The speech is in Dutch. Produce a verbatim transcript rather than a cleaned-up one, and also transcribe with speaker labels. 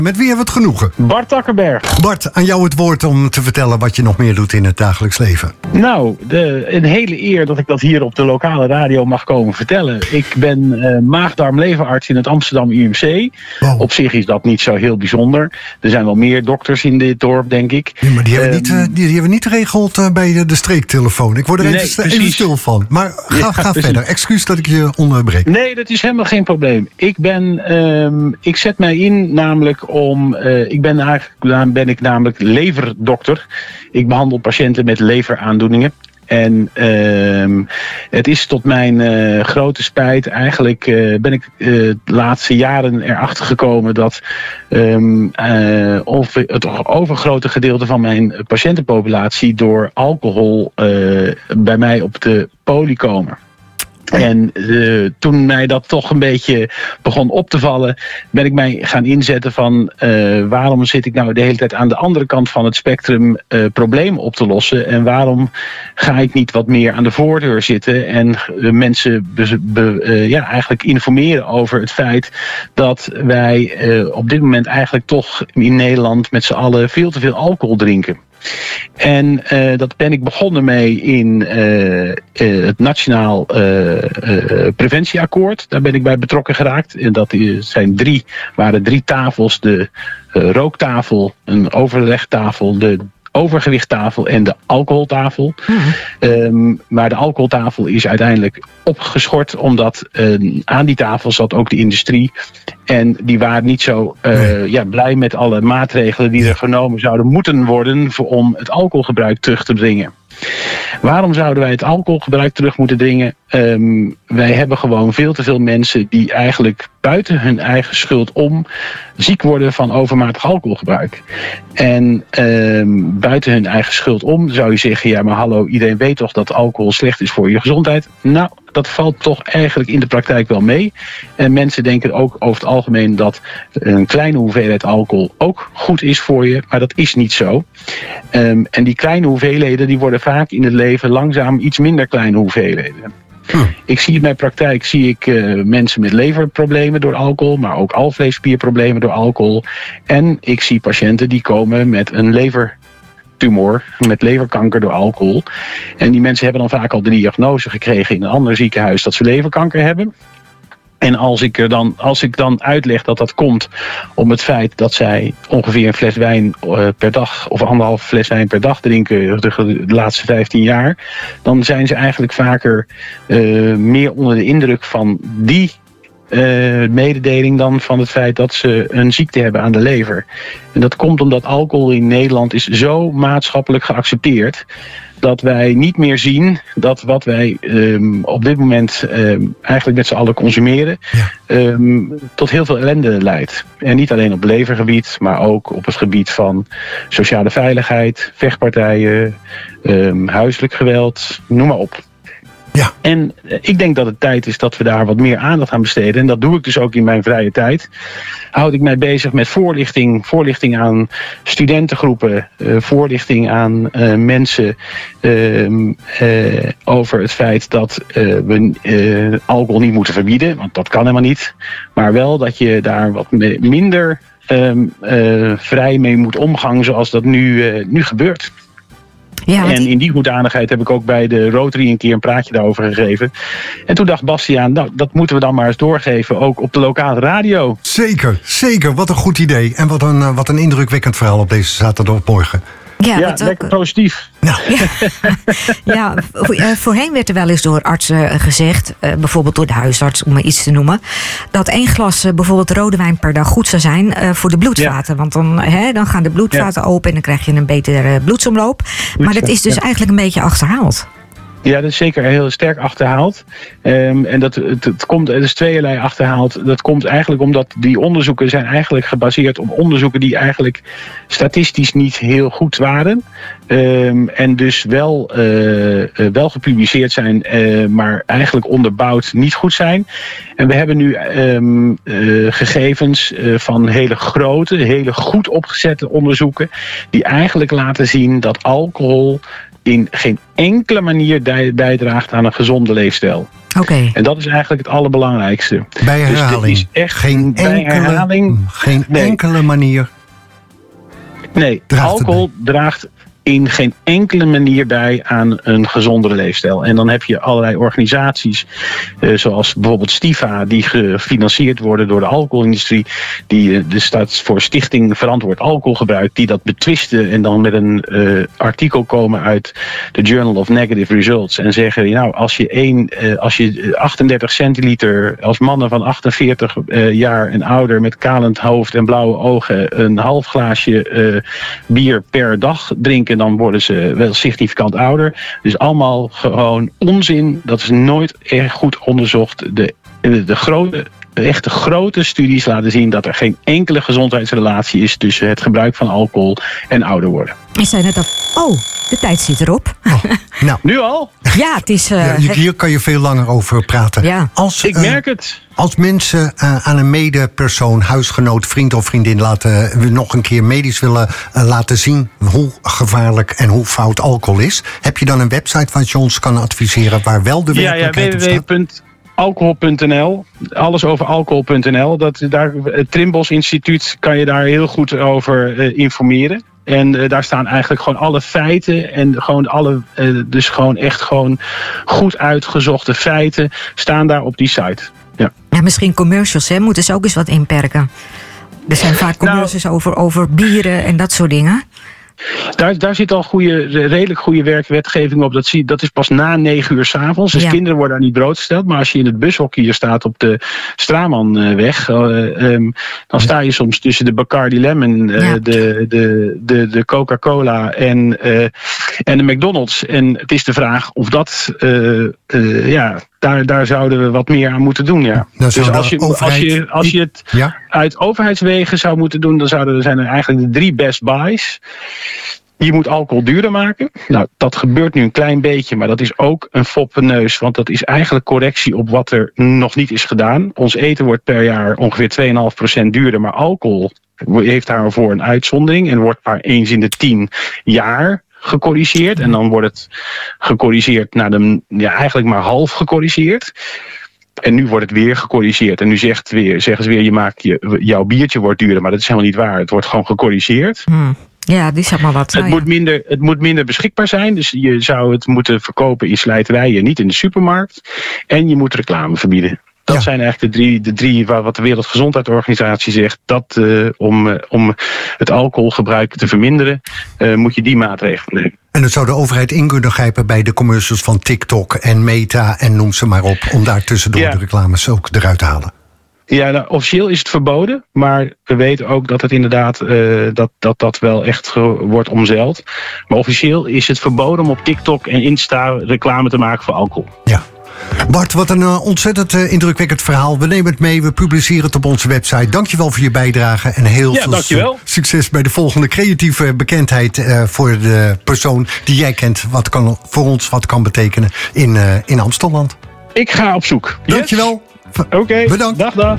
Speaker 1: Met wie hebben we het genoegen?
Speaker 2: Bart Takkenberg.
Speaker 1: Bart, aan jou het woord om te vertellen wat je nog meer doet in het dagelijks leven.
Speaker 2: Nou, de, een hele eer dat ik dat hier op de lokale radio mag komen vertellen. Ik ben uh, maag-darm-leverarts in het Amsterdam U M C. Wow. Op zich is dat niet zo heel bijzonder. Er zijn wel meer dokters in dit dorp, denk ik.
Speaker 1: Ja, maar die hebben, um, niet, uh, die, die hebben niet geregeld uh, bij de, de streektelefoon. Ik word er nee, even, even stil van. Maar ga, ja, ga verder. Excuus dat ik je onderbreek.
Speaker 2: Nee, dat is helemaal geen probleem. Ik ben, um, ik zet mij in namelijk om, uh, ik ben eigenlijk, ben ik namelijk leverdokter. Ik behandel patiënten met leveraandoeningen. En uh, het is tot mijn uh, grote spijt, eigenlijk uh, ben ik uh, de laatste jaren erachter gekomen dat um, uh, over, het overgrote gedeelte van mijn patiëntenpopulatie door alcohol uh, bij mij op de poli komen. En uh, toen mij dat toch een beetje begon op te vallen, ben ik mij gaan inzetten van uh, waarom zit ik nou de hele tijd aan de andere kant van het spectrum uh, problemen op te lossen en waarom ga ik niet wat meer aan de voordeur zitten en uh, mensen be, be, uh, ja, eigenlijk informeren over het feit dat wij uh, op dit moment eigenlijk toch in Nederland met z'n allen veel te veel alcohol drinken. En uh, dat ben ik begonnen mee in uh, uh, het Nationaal uh, uh, Preventieakkoord. Daar ben ik bij betrokken geraakt. En dat zijn drie, waren drie tafels. De uh, rooktafel, een overlegtafel, de overgewichttafel en de alcoholtafel. Mm-hmm. Um, maar de alcoholtafel is uiteindelijk opgeschort, omdat uh, aan die tafel zat ook de industrie. En die waren niet zo uh, nee. ja, blij met alle maatregelen die er genomen zouden moeten worden voor, om het alcoholgebruik terug te dringen. Waarom zouden wij het alcoholgebruik terug moeten dringen? Um, wij hebben gewoon veel te veel mensen die eigenlijk buiten hun eigen schuld om ziek worden van overmatig alcoholgebruik. En um, buiten hun eigen schuld om zou je zeggen, ja maar hallo, iedereen weet toch dat alcohol slecht is voor je gezondheid? Nou, dat valt toch eigenlijk in de praktijk wel mee. En mensen denken ook over het algemeen dat een kleine hoeveelheid alcohol ook goed is voor je, maar dat is niet zo. Um, en die kleine hoeveelheden die worden vaak in het leven langzaam iets minder kleine hoeveelheden. Hm. Ik zie in mijn praktijk zie ik uh, mensen met leverproblemen door alcohol, maar ook alvleesspierproblemen door alcohol. En ik zie patiënten die komen met een levertumor, met leverkanker door alcohol. En die mensen hebben dan vaak al de diagnose gekregen in een ander ziekenhuis dat ze leverkanker hebben. En als ik, er dan, als ik dan uitleg dat dat komt om het feit dat zij ongeveer een fles wijn uh, per dag of anderhalf fles wijn per dag drinken de, de laatste vijftien jaar, dan zijn ze eigenlijk vaker uh, meer onder de indruk van die uh, mededeling dan van het feit dat ze een ziekte hebben aan de lever. En dat komt omdat alcohol in Nederland is zo maatschappelijk geaccepteerd dat wij niet meer zien dat wat wij um, op dit moment um, eigenlijk met z'n allen consumeren, ja. um, tot heel veel ellende leidt. En niet alleen op levergebied, maar ook op het gebied van sociale veiligheid, vechtpartijen, um, huiselijk geweld, noem maar op. Ja. En ik denk dat het tijd is dat we daar wat meer aandacht aan besteden. En dat doe ik dus ook in mijn vrije tijd. Houd ik mij bezig met voorlichting. Voorlichting aan studentengroepen. Uh, voorlichting aan uh, mensen uh, uh, over het feit dat uh, we uh, alcohol niet moeten verbieden. Want dat kan helemaal niet. Maar wel dat je daar wat me- minder uh, uh, vrij mee moet omgaan zoals dat nu, uh, nu gebeurt. Ja, en in die hoedanigheid heb ik ook bij de Rotary een keer een praatje daarover gegeven. En toen dacht Bastiaan, nou, dat moeten we dan maar eens doorgeven, ook op de lokale radio.
Speaker 1: Zeker, zeker. Wat een goed idee. En wat een, wat een indrukwekkend verhaal op deze zaterdagmorgen.
Speaker 2: Ja, ja lekker ook positief.
Speaker 3: Nou. Ja, ja, voorheen werd er wel eens door artsen gezegd, uh, bijvoorbeeld door de huisarts, om maar iets te noemen, dat één glas uh, bijvoorbeeld rode wijn per dag goed zou zijn uh, voor de bloedvaten. Ja. Want dan, hè, dan gaan de bloedvaten ja. open en dan krijg je een betere bloedsomloop. Maar dat is dus ja. eigenlijk een beetje achterhaald.
Speaker 2: Ja, dat is zeker heel sterk achterhaald. Um, en dat het, het komt, het is tweeërlei achterhaald. Dat komt eigenlijk omdat die onderzoeken zijn eigenlijk gebaseerd op onderzoeken die eigenlijk statistisch niet heel goed waren. Um, en dus wel, uh, uh, wel gepubliceerd zijn, uh, maar eigenlijk onderbouwd niet goed zijn. En we hebben nu um, uh, gegevens uh, van hele grote, hele goed opgezette onderzoeken die eigenlijk laten zien dat alcohol in geen enkele manier bijdraagt aan een gezonde leefstijl.
Speaker 3: Oké. Okay.
Speaker 2: En dat is eigenlijk het allerbelangrijkste.
Speaker 1: Bij herhaling.
Speaker 2: Dus is echt
Speaker 1: geen
Speaker 2: bij
Speaker 1: enkele,
Speaker 2: herhaling,
Speaker 1: geen
Speaker 2: nee.
Speaker 1: enkele manier.
Speaker 2: Nee, alcohol draagt in geen enkele manier bij aan een gezondere leefstijl. En dan heb je allerlei organisaties, eh, zoals bijvoorbeeld Stifa, die gefinancierd worden door de alcoholindustrie, die uh, dus staat voor Stichting Verantwoord Alcoholgebruik, die dat betwisten en dan met een uh, artikel komen uit de Journal of Negative Results en zeggen, nou, als je, één, uh, als je achtendertig centiliter als mannen van achtenveertig uh, jaar en ouder met kalend hoofd en blauwe ogen een half glaasje uh, bier per dag drinken, dan worden ze wel significant ouder. Dus allemaal gewoon onzin. Dat is nooit erg goed onderzocht. De, de, de grote, echte grote studies laten zien dat er geen enkele gezondheidsrelatie is tussen het gebruik van alcohol en ouder worden.
Speaker 3: Ik zei net dat... Oh, de tijd zit erop.
Speaker 1: Oh, nou.
Speaker 2: Nu al?
Speaker 3: Ja, het is... Uh,
Speaker 1: ja, hier kan je veel langer over praten.
Speaker 3: Ja.
Speaker 2: Als, Ik uh, merk het.
Speaker 1: Als mensen uh, aan een medepersoon, huisgenoot, vriend of vriendin laten, uh, nog een keer medisch willen uh, laten zien hoe gevaarlijk en hoe fout alcohol is, heb je dan een website wat je ons kan adviseren waar wel de werkelijkheid op staat?
Speaker 2: Ja, ja, w w w punt alcohol punt n l. Alles over alcohol punt n l. Dat, daar, het Trimbos Instituut kan je daar heel goed over uh, informeren. En uh, daar staan eigenlijk gewoon alle feiten en gewoon alle, uh, dus gewoon echt gewoon goed uitgezochte feiten staan daar op die site. Ja.
Speaker 3: Ja, misschien commercials, hè? Moeten ze ook eens wat inperken. Er zijn vaak commercials nou, over, over bieren en dat soort dingen.
Speaker 2: Daar, daar zit al goede, redelijk goede werkwetgeving op. Dat, zie, dat is pas na negen uur 's avonds. Dus ja. Kinderen worden daar niet blootgesteld. Maar als je in het bushokje hier staat op de Stramanweg, uh, um, dan sta je soms tussen de Bacardi Lemon, uh, ja. de, de, de, de Coca-Cola en, uh, en de McDonald's. En het is de vraag of dat... Uh, uh, ja, Daar, daar zouden we wat meer aan moeten doen, ja. Dus als je, overheid... als, je, als je het ja? uit overheidswegen zou moeten doen, dan zouden er zijn er eigenlijk de drie best buys. Je moet alcohol duurder maken. Nou, dat gebeurt nu een klein beetje, maar dat is ook een foppenneus. Want dat is eigenlijk correctie op wat er nog niet is gedaan. Ons eten wordt per jaar ongeveer twee komma vijf procent duurder, maar alcohol heeft daarvoor een uitzondering en wordt maar eens in de tien jaar gecorrigeerd. En dan wordt het gecorrigeerd naar de, ja, eigenlijk maar half gecorrigeerd. En nu wordt het weer gecorrigeerd. En nu zegt weer, zeggen ze weer, je maakt je, jouw biertje wordt duurder. Maar dat is helemaal niet waar. Het wordt gewoon gecorrigeerd.
Speaker 3: Hmm. Ja, die zeg maar wat.
Speaker 2: Het, moet minder, het moet minder beschikbaar zijn. Dus je zou het moeten verkopen in slijterijen, niet in de supermarkt. En je moet reclame verbieden. Dat ja. zijn eigenlijk de drie, de drie waar wat de Wereldgezondheidsorganisatie zegt. Dat uh, om, uh, om het alcoholgebruik te verminderen, uh, moet je die maatregelen nemen.
Speaker 1: En dat zou de overheid in kunnen grijpen bij de commercials van TikTok en Meta en noem ze maar op. Om daar tussendoor ja. de reclames ook eruit te halen.
Speaker 2: Ja, nou, officieel is het verboden, maar we weten ook dat het inderdaad uh, dat, dat dat wel echt ge- wordt omzeild. Maar officieel is het verboden om op TikTok en Insta reclame te maken voor alcohol.
Speaker 1: Ja. Bart, wat een uh, ontzettend uh, indrukwekkend verhaal. We nemen het mee, we publiceren het op onze website. Dankjewel voor je bijdrage en heel
Speaker 2: ja,
Speaker 1: veel
Speaker 2: dankjewel.
Speaker 1: succes bij de volgende creatieve bekendheid uh, voor de persoon die jij kent. Wat kan voor ons wat kan betekenen in, uh, in Amsterdam.
Speaker 2: Ik ga op zoek.
Speaker 1: Dankjewel.
Speaker 2: Yes. Oké, okay.
Speaker 1: Bedankt.
Speaker 2: Dag, dag.